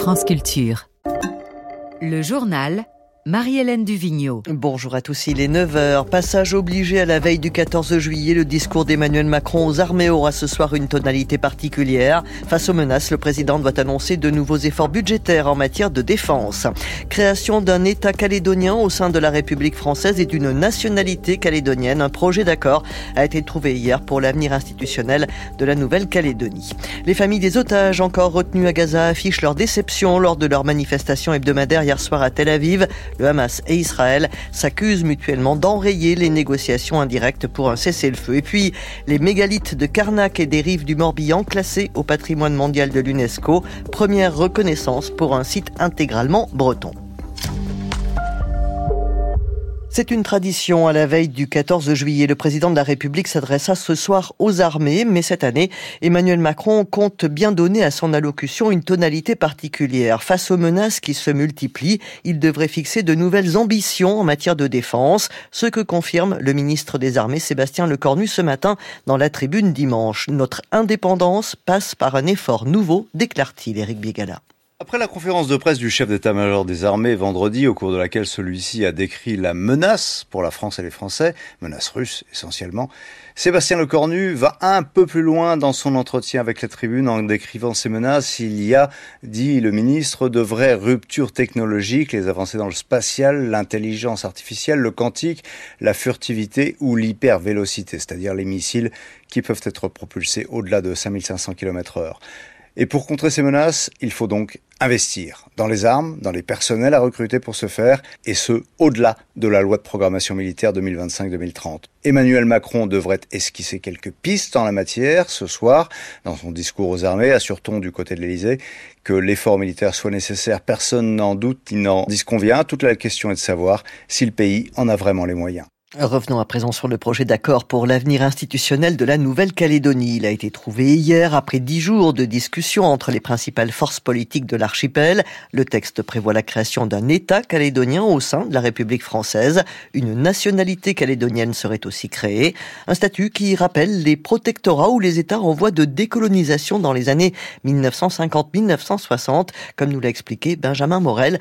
France Culture. Le journal, Marie-Hélène Duvigneau. Bonjour à tous, il est 9h. Passage obligé à la veille du 14 juillet. Le discours d'Emmanuel Macron aux armées aura ce soir une tonalité particulière. Face aux menaces, le président doit annoncer de nouveaux efforts budgétaires en matière de défense. Création d'un État calédonien au sein de la République française et d'une nationalité calédonienne. Un projet d'accord a été trouvé hier pour l'avenir institutionnel de la Nouvelle-Calédonie. Les familles des otages encore retenus à Gaza affichent leur déception lors de leur manifestation hebdomadaire hier soir à Tel Aviv. Le Hamas et Israël s'accusent mutuellement d'enrayer les négociations indirectes pour un cessez-le-feu. Et puis, les mégalithes de Carnac et des rives du Morbihan classés au patrimoine mondial de l'UNESCO. Première reconnaissance pour un site intégralement breton. C'est une tradition. À la veille du 14 juillet, le président de la République s'adressa ce soir aux armées. Mais cette année, Emmanuel Macron compte bien donner à son allocution une tonalité particulière. Face aux menaces qui se multiplient, il devrait fixer de nouvelles ambitions en matière de défense. Ce que confirme le ministre des Armées, Sébastien Lecornu, ce matin dans la Tribune dimanche. Notre indépendance passe par un effort nouveau, déclare-t-il, Éric Bégala. Après la conférence de presse du chef d'état-major des armées vendredi, au cours de laquelle celui-ci a décrit la menace pour la France et les Français, menace russe essentiellement, Sébastien Lecornu va un peu plus loin dans son entretien avec la Tribune en décrivant ces menaces. Il y a, dit le ministre, de vraies ruptures technologiques, les avancées dans le spatial, l'intelligence artificielle, le quantique, la furtivité ou l'hypervélocité, c'est-à-dire les missiles qui peuvent être propulsés au-delà de 5500 km/h. Et pour contrer ces menaces, il faut donc investir dans les armes, dans les personnels à recruter pour ce faire, et ce, au-delà de la loi de programmation militaire 2025-2030. Emmanuel Macron devrait esquisser quelques pistes en la matière. Ce soir, dans son discours aux armées, assure-t-on du côté de l'Élysée que l'effort militaire soit nécessaire. Personne n'en doute, il n'en disconvient. Toute la question est de savoir si le pays en a vraiment les moyens. Revenons à présent sur le projet d'accord pour l'avenir institutionnel de la Nouvelle-Calédonie. Il a été trouvé hier après 10 jours de discussions entre les principales forces politiques de l'archipel. Le texte prévoit la création d'un État calédonien au sein de la République française. Une nationalité calédonienne serait aussi créée. Un statut qui rappelle les protectorats ou les États en voie de décolonisation dans les années 1950-1960, comme nous l'a expliqué Benjamin Morel,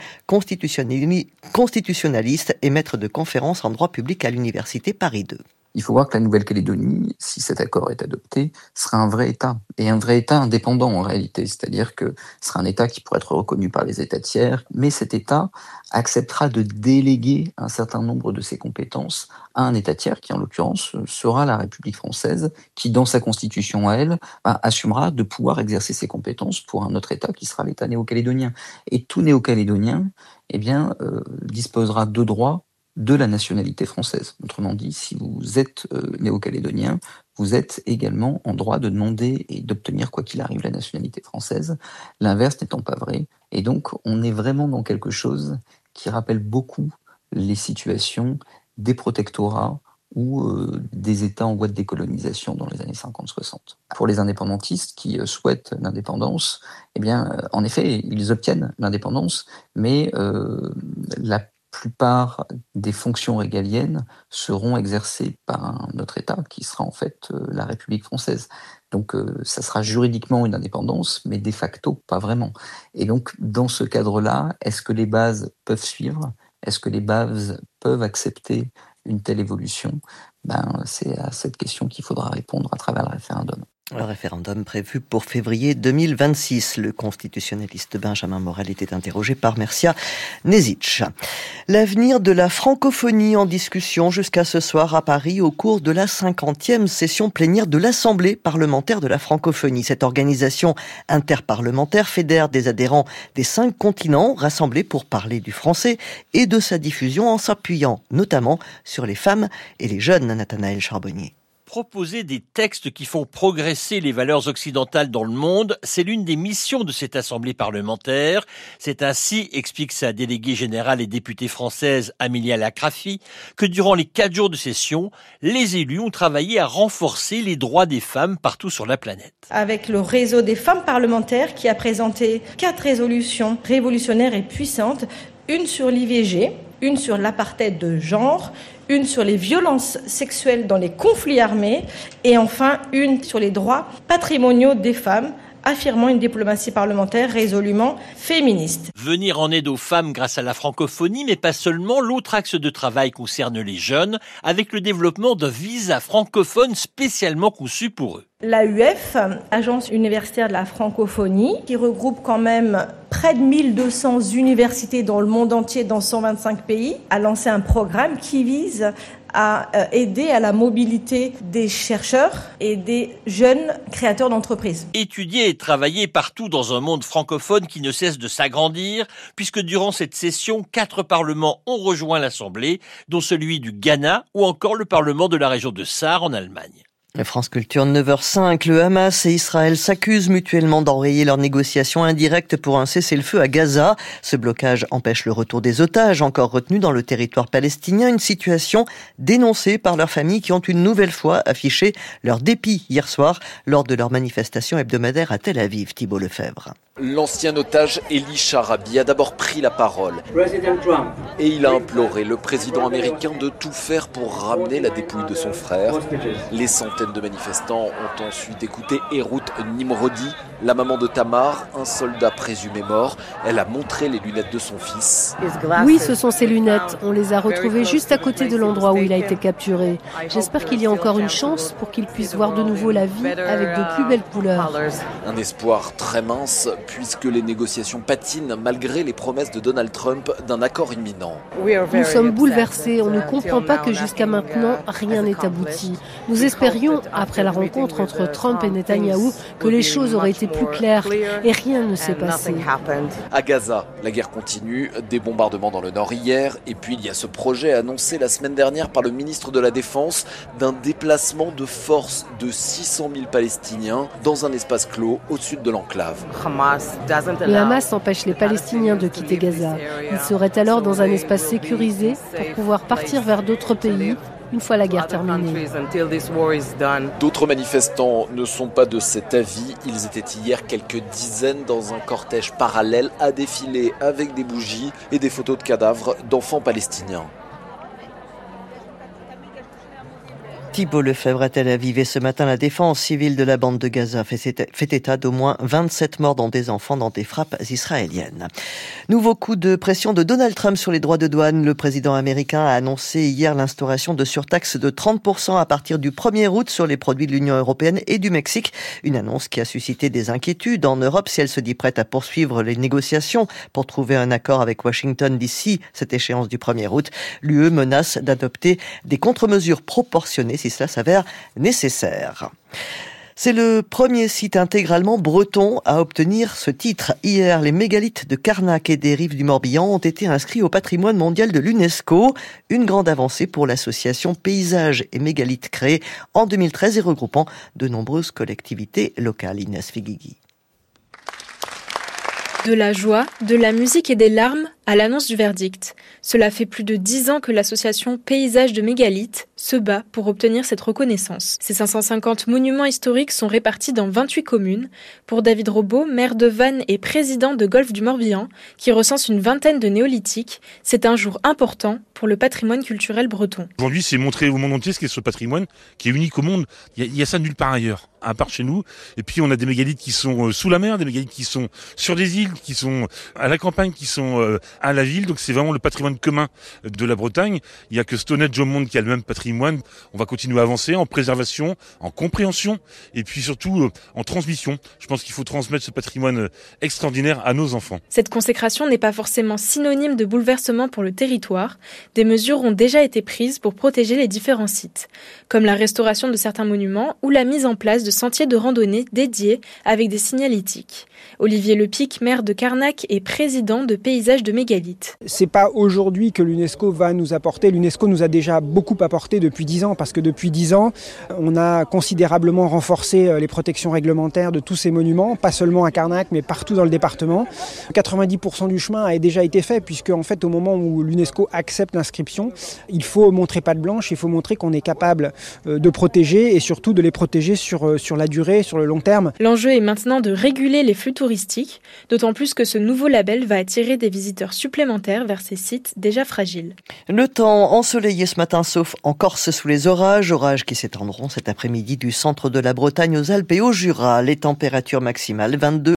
constitutionnaliste et maître de conférences en droit public à l'Université Paris 2. Il faut voir que la Nouvelle-Calédonie, si cet accord est adopté, sera un vrai État, et un vrai État indépendant en réalité, c'est-à-dire que ce sera un État qui pourrait être reconnu par les États tiers, mais cet État acceptera de déléguer un certain nombre de ses compétences à un État tiers, qui en l'occurrence sera la République française, qui dans sa constitution à elle, assumera de pouvoir exercer ses compétences pour un autre État qui sera l'État néo-calédonien. Et tout néo-calédonien, disposera de droits de la nationalité française. Autrement dit, si vous êtes néo-calédonien, vous êtes également en droit de demander et d'obtenir, quoi qu'il arrive, la nationalité française, l'inverse n'étant pas vrai. Et donc, on est vraiment dans quelque chose qui rappelle beaucoup les situations des protectorats ou des États en voie de décolonisation dans les années 50-60. Pour les indépendantistes qui souhaitent l'indépendance, en effet, ils obtiennent l'indépendance, mais la plupart des fonctions régaliennes seront exercées par un autre État qui sera en fait la République française. Donc ça sera juridiquement une indépendance, mais de facto pas vraiment. Et donc dans ce cadre-là, est-ce que les bases peuvent suivre ? Est-ce que les bases peuvent accepter une telle évolution ? C'est à cette question qu'il faudra répondre à travers le référendum. Le référendum prévu pour février 2026. Le constitutionnaliste Benjamin Morel était interrogé par Mercia Nezic. L'avenir de la francophonie en discussion jusqu'à ce soir à Paris au cours de la 50e session plénière de l'Assemblée parlementaire de la francophonie. Cette organisation interparlementaire fédère des adhérents des 5 continents rassemblés pour parler du français et de sa diffusion en s'appuyant notamment sur les femmes et les jeunes. Nathanaël Charbonnier. Proposer des textes qui font progresser les valeurs occidentales dans le monde, c'est l'une des missions de cette assemblée parlementaire. C'est ainsi, explique sa déléguée générale et députée française Amelia Lacrafi, que durant les 4 jours de session, les élus ont travaillé à renforcer les droits des femmes partout sur la planète. Avec le réseau des femmes parlementaires qui a présenté 4 résolutions révolutionnaires et puissantes, une sur l'IVG, une sur l'apartheid de genre, une sur les violences sexuelles dans les conflits armés et enfin une sur les droits patrimoniaux des femmes affirmant une diplomatie parlementaire résolument féministe. Venir en aide aux femmes grâce à la francophonie, mais pas seulement. L'autre axe de travail concerne les jeunes, avec le développement d'un visa francophone spécialement conçu pour eux. L'AUF, Agence universitaire de la francophonie, qui regroupe quand même près de 1200 universités dans le monde entier, dans 125 pays, a lancé un programme qui vise à aider à la mobilité des chercheurs et des jeunes créateurs d'entreprises. Étudier et travailler partout dans un monde francophone qui ne cesse de s'agrandir, puisque durant cette session, 4 parlements ont rejoint l'Assemblée, dont celui du Ghana ou encore le Parlement de la région de Sarre en Allemagne. France Culture, 9h05, le Hamas et Israël s'accusent mutuellement d'enrayer leurs négociations indirectes pour un cessez-le-feu à Gaza. Ce blocage empêche le retour des otages encore retenus dans le territoire palestinien, une situation dénoncée par leurs familles qui ont une nouvelle fois affiché leur dépit hier soir lors de leur manifestation hebdomadaire à Tel Aviv. Thibault Lefebvre. L'ancien otage Eli Sharabi a d'abord pris la parole et il a imploré le président américain de tout faire pour ramener la dépouille de son frère. Les centaines de manifestants ont ensuite écouté Erut Nimrodi, la maman de Tamar, un soldat présumé mort. Elle a montré les lunettes de son fils. Oui, ce sont ses lunettes. On les a retrouvées juste à côté de l'endroit où il a été capturé. J'espère qu'il y a encore une chance pour qu'il puisse voir de nouveau la vie avec de plus belles couleurs. Un espoir très mince puisque les négociations patinent malgré les promesses de Donald Trump d'un accord imminent. Nous sommes bouleversés. On ne comprend pas que jusqu'à maintenant, rien n'est abouti. Nous espérions, après la rencontre entre Trump et Netanyahou, que les choses auraient été plus claires et rien ne s'est passé. À Gaza, la guerre continue, des bombardements dans le nord hier, et puis il y a ce projet annoncé la semaine dernière par le ministre de la Défense d'un déplacement de force de 600 000 Palestiniens dans un espace clos au sud de l'enclave. Le Hamas empêche les Palestiniens de quitter Gaza. Ils seraient alors dans un espace sécurisé pour pouvoir partir vers d'autres pays une fois la guerre terminée. D'autres manifestants ne sont pas de cet avis. Ils étaient hier quelques dizaines dans un cortège parallèle à défiler avec des bougies et des photos de cadavres d'enfants palestiniens. Thibault Lefebvre à Tel Aviv et ce matin, la défense civile de la bande de Gaza fait état d'au moins 27 morts dont des enfants dans des frappes israéliennes. Nouveau coup de pression de Donald Trump sur les droits de douane. Le président américain a annoncé hier l'instauration de surtaxes de 30% à partir du 1er août sur les produits de l'Union européenne et du Mexique. Une annonce qui a suscité des inquiétudes en Europe si elle se dit prête à poursuivre les négociations pour trouver un accord avec Washington d'ici cette échéance du 1er août. L'UE menace d'adopter des contre-mesures proportionnées si cela s'avère nécessaire. C'est le premier site intégralement breton à obtenir ce titre. Hier, les mégalithes de Carnac et des rives du Morbihan ont été inscrits au patrimoine mondial de l'UNESCO. Une grande avancée pour l'association Paysages et Mégalithes créée en 2013 et regroupant de nombreuses collectivités locales. Inès Figuigui. De la joie, de la musique et des larmes à l'annonce du verdict. Cela fait plus de 10 ans que l'association Paysages de Mégalithes se bat pour obtenir cette reconnaissance. Ces 550 monuments historiques sont répartis dans 28 communes. Pour David Robot, maire de Vannes et président de Golfe du Morbihan, qui recense une vingtaine de néolithiques, c'est un jour important pour le patrimoine culturel breton. Aujourd'hui, c'est montrer au monde entier ce qu'est ce patrimoine, qui est unique au monde. Il y a ça nulle part ailleurs, à part chez nous. Et puis, on a des mégalithes qui sont sous la mer, des mégalithes qui sont sur des îles, qui sont à la campagne, qui sont à la ville. Donc, c'est vraiment le patrimoine commun de la Bretagne. Il n'y a que Stonehenge au monde qui a le même patrimoine. On va continuer à avancer en préservation, en compréhension et puis surtout en transmission. Je pense qu'il faut transmettre ce patrimoine extraordinaire à nos enfants. Cette consécration n'est pas forcément synonyme de bouleversement pour le territoire. Des mesures ont déjà été prises pour protéger les différents sites, comme la restauration de certains monuments ou la mise en place de sentiers de randonnée dédiés avec des signalétiques. Olivier Lepic, maire de Carnac et président de Paysages de Mégalithes. C'est pas aujourd'hui que l'UNESCO va nous apporter. L'UNESCO nous a déjà beaucoup apporté depuis 10 ans, parce que depuis 10 ans, on a considérablement renforcé les protections réglementaires de tous ces monuments, pas seulement à Carnac, mais partout dans le département. 90% du chemin a déjà été fait, puisque en fait, au moment où l'UNESCO accepte l'inscription, il faut montrer patte blanche, il faut montrer qu'on est capable de protéger et surtout de les protéger sur la durée, sur le long terme. L'enjeu est maintenant de réguler les flux touristiques, d'autant plus que ce nouveau label va attirer des visiteurs chaleur supplémentaire vers ces sites déjà fragiles. Le temps ensoleillé ce matin, sauf en Corse sous les orages qui s'étendront cet après-midi du centre de la Bretagne aux Alpes et au Jura. Les températures maximales 22